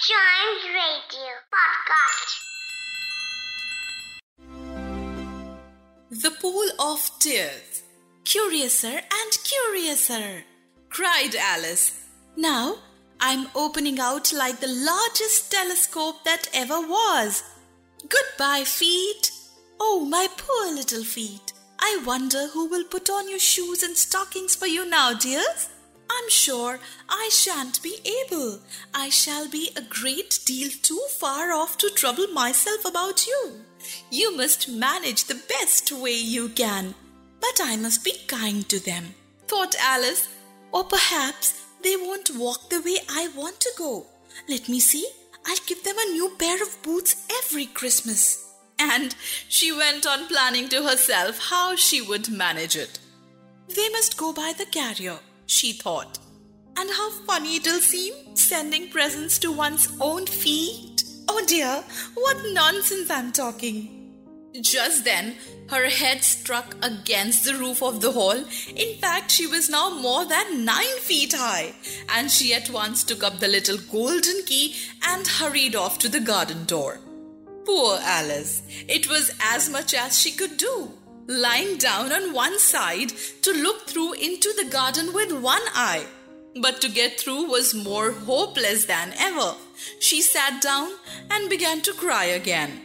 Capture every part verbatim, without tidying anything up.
Chimes Radio Podcast. The Pool of Tears. Curiouser and curiouser, cried Alice. Now I'm opening out like the largest telescope that ever was. Goodbye, feet. Oh, my poor little feet. I wonder who will put on your shoes and stockings for you now, dears. I'm sure I shan't be able. I shall be a great deal too far off to trouble myself about you. You must manage the best way you can. But I must be kind to them, thought Alice. Or perhaps they won't walk the way I want to go. Let me see. I'll give them a new pair of boots every Christmas. And she went on planning to herself how she would manage it. They must go by the carrier, she thought. And how funny it'll seem, sending presents to one's own feet. Oh dear, what nonsense I'm talking. Just then, her head struck against the roof of the hall. In fact, she was now more than nine feet high, and she at once took up the little golden key and hurried off to the garden door. Poor Alice! It was as much as she could do, lying down on one side to look through into the garden with one eye. But to get through was more hopeless than ever. She sat down and began to cry again.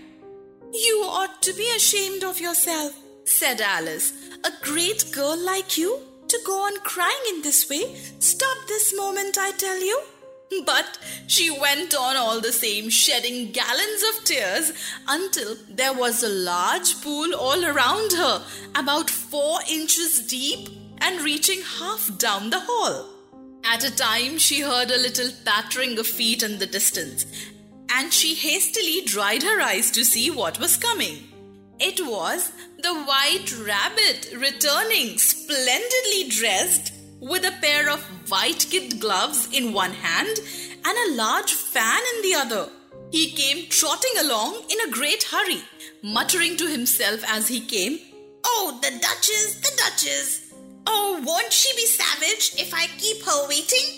You ought to be ashamed of yourself, said Alice. A great girl like you to go on crying in this way. Stop this moment, I tell you. But she went on all the same, shedding gallons of tears until there was a large pool all around her, about four inches deep and reaching half down the hall. At a time, she heard a little pattering of feet in the distance, and she hastily dried her eyes to see what was coming. It was the White Rabbit returning, splendidly dressed, with a pair of white kid gloves in one hand and a large fan in the other. He came trotting along in a great hurry, muttering to himself as he came, Oh, the Duchess, the Duchess! Oh, won't she be savage if I keep her waiting?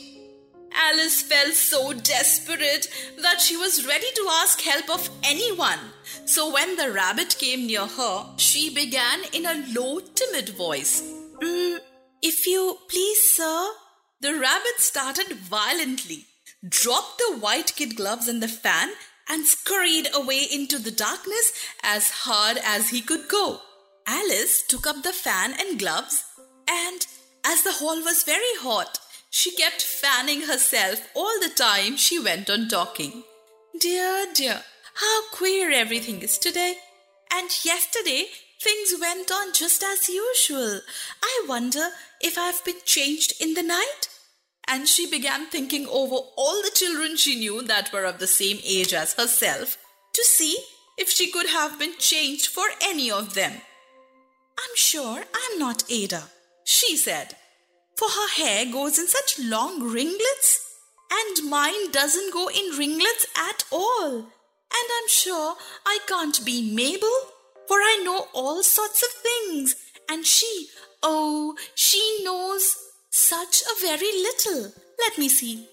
Alice felt so desperate that she was ready to ask help of anyone. So when the rabbit came near her, she began in a low, timid voice. Mm, if you please, sir. The rabbit started violently, dropped the white kid gloves and the fan, and scurried away into the darkness as hard as he could go. Alice took up the fan and gloves, and as the hall was very hot, she kept fanning herself all the time she went on talking. Dear, dear, how queer everything is today. And yesterday, things went on just as usual. I wonder if I've been changed in the night? And she began thinking over all the children she knew that were of the same age as herself to see if she could have been changed for any of them. I'm sure I'm not Ada, she said. For her hair goes in such long ringlets, and mine doesn't go in ringlets at all. And I'm sure I can't be Mabel, for I know all sorts of things, and she, oh, she knows such a very little. Let me see.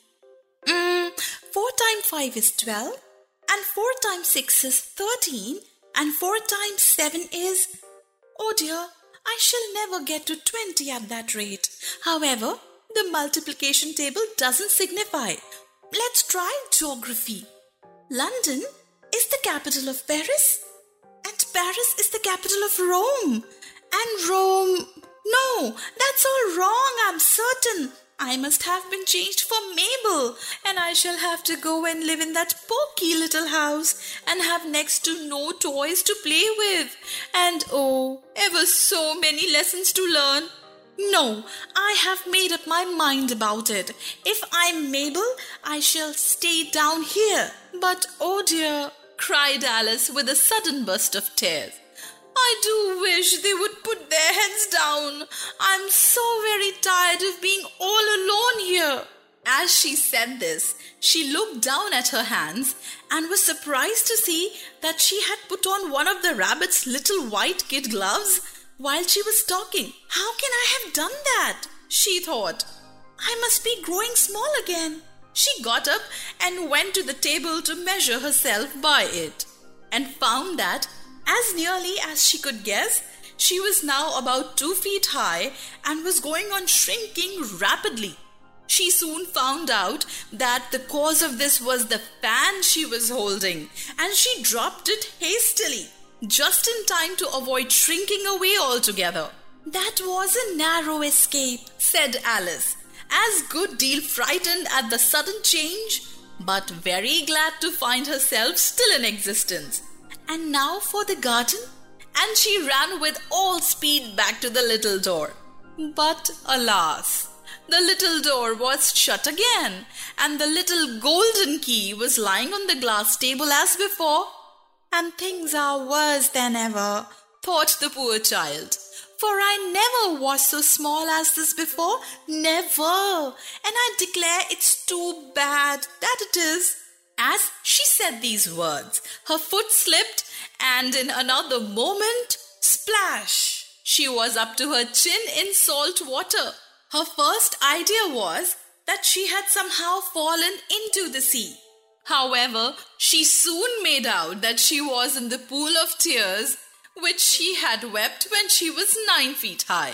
Mm, four times five is twelve, and four times six is thirteen, and four times seven is... Oh dear, I shall never get to twenty at that rate. However, the multiplication table doesn't signify. Let's try geography. London is the capital of Paris, and Paris is the capital of Rome. And Rome... No, that's all wrong, I'm certain. I must have been changed for Mabel, and I shall have to go and live in that poky little house and have next to no toys to play with. And oh, ever so many lessons to learn. No, I have made up my mind about it. If I'm Mabel, I shall stay down here. But oh dear, cried Alice with a sudden burst of tears. I do wish they would put their heads down. I'm so very tired of being all alone here. As she said this, she looked down at her hands and was surprised to see that she had put on one of the rabbit's little white kid gloves while she was talking. How can I have done that? She thought. I must be growing small again. She got up and went to the table to measure herself by it, and found that, as nearly as she could guess, she was now about two feet high and was going on shrinking rapidly. She soon found out that the cause of this was the fan she was holding, and she dropped it hastily, just in time to avoid shrinking away altogether. "That was a narrow escape," said Alice, as good deal frightened at the sudden change, but very glad to find herself still in existence. "And now for the garden?" And she ran with all speed back to the little door. But alas, the little door was shut again, and the little golden key was lying on the glass table as before. "And things are worse than ever," thought the poor child. "For I never was so small as this before, never, and I declare it's too bad, that it is." As she said these words, her foot slipped, and in another moment, splash! She was up to her chin in salt water. Her first idea was that she had somehow fallen into the sea. However, she soon made out that she was in the pool of tears which she had wept when she was nine feet high.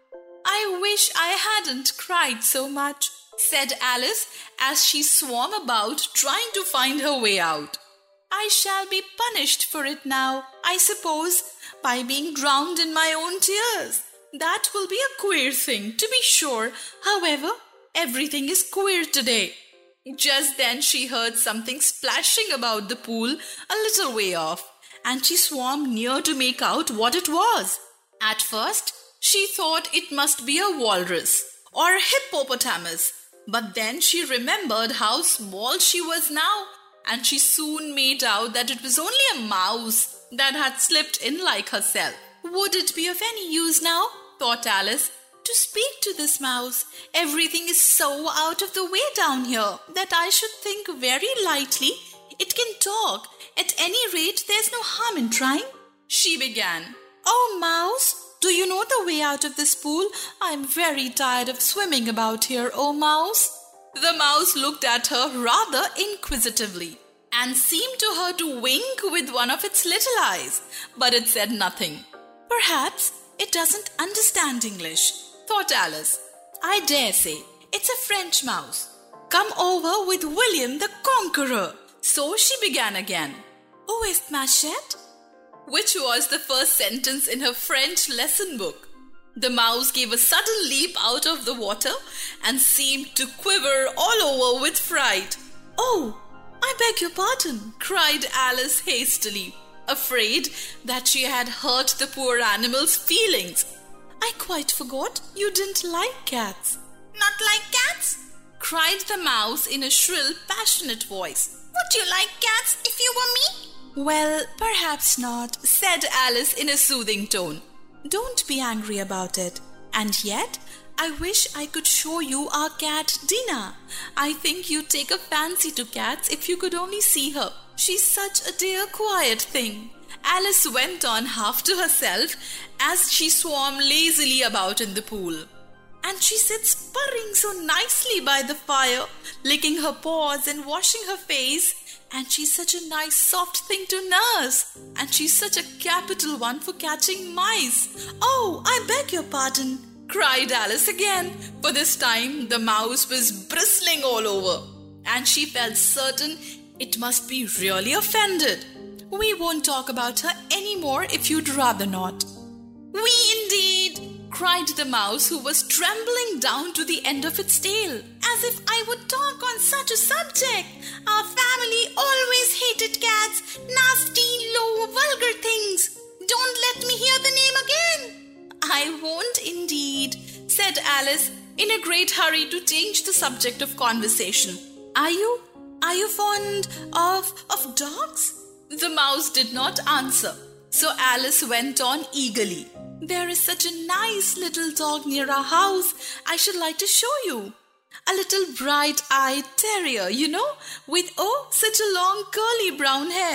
"I wish I hadn't cried so much," said Alice as she swam about trying to find her way out. "I shall be punished for it now, I suppose, by being drowned in my own tears. That will be a queer thing, to be sure. However, everything is queer today." Just then she heard something splashing about the pool a little way off, and she swam near to make out what it was. At first, she thought it must be a walrus or a hippopotamus, but then she remembered how small she was now, and she soon made out that it was only a mouse that had slipped in like herself. "Would it be of any use now," thought Alice, "to speak to this mouse? Everything is so out of the way down here that I should think very lightly it can talk. At any rate, there's no harm in trying." She began, "Oh, mouse, do you know the way out of this pool? I'm very tired of swimming about here, oh mouse." The mouse looked at her rather inquisitively and seemed to her to wink with one of its little eyes, but it said nothing. "Perhaps it doesn't understand English," thought Alice. "I dare say it's a French mouse, come over with William the Conqueror." So she began again, "Où est ma chette?" which was the first sentence in her French lesson book. The mouse gave a sudden leap out of the water and seemed to quiver all over with fright. "Oh, I beg your pardon," cried Alice hastily, afraid that she had hurt the poor animal's feelings. "I quite forgot you didn't like cats." "Not like cats?" cried the mouse in a shrill, passionate voice. "Would you like cats if you were me?" "Well, perhaps not," said Alice in a soothing tone. "Don't be angry about it. And yet, I wish I could show you our cat Dinah. I think you'd take a fancy to cats if you could only see her. She's such a dear, quiet thing." Alice went on half to herself as she swam lazily about in the pool. "And she sits purring so nicely by the fire, licking her paws and washing her face. And she's such a nice soft thing to nurse. And she's such a capital one for catching mice." "Oh, I beg your pardon," cried Alice again, for this time the mouse was bristling all over, and she felt certain it must be really offended. "We won't talk about her any more if you'd rather not." "We indeed!" cried the mouse, who was trembling down to the end of its tail. "As if I would talk on such a subject! Our family always hated cats, nasty, low, vulgar things. Don't let me hear the name again." "I won't indeed," said Alice, in a great hurry to change the subject of conversation. Are you, are you fond of, of dogs?" The mouse did not answer, so Alice went on eagerly. "There is such a nice little dog near our house. I should like to show you. A little bright-eyed terrier, you know, with, oh, such a long curly brown hair.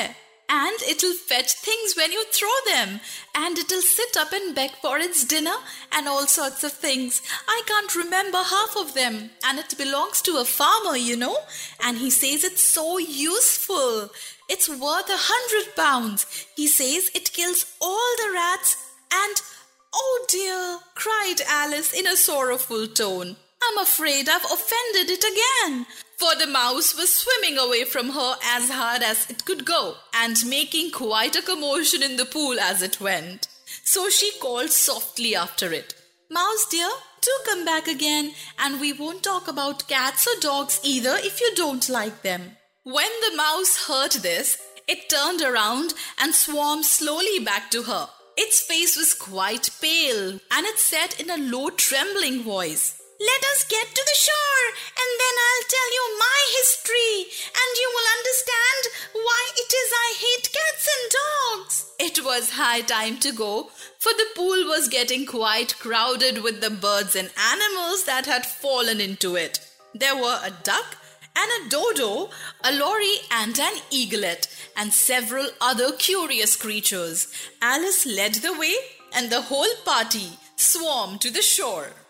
And it'll fetch things when you throw them. And it'll sit up and beg for its dinner and all sorts of things. I can't remember half of them. And it belongs to a farmer, you know. And he says it's so useful. It's worth a hundred pounds. He says it kills all the rats and... Oh dear, cried Alice in a sorrowful tone. I'm afraid I've offended it again. For the mouse was swimming away from her as hard as it could go and making quite a commotion in the pool as it went. So she called softly after it, Mouse dear, do come back again, and we won't talk about cats or dogs either if you don't like them. When the mouse heard this, it turned around and swam slowly back to her. Its face was quite pale, and it said in a low, trembling voice, Let us get to the shore, and then I'll tell you my history, and you will understand why it is I hate cats and dogs. It was high time to go, for the pool was getting quite crowded with the birds and animals that had fallen into it. There were a duck and a dodo, a lory and an eaglet, and several other curious creatures. Alice led the way, and the whole party swarmed to the shore.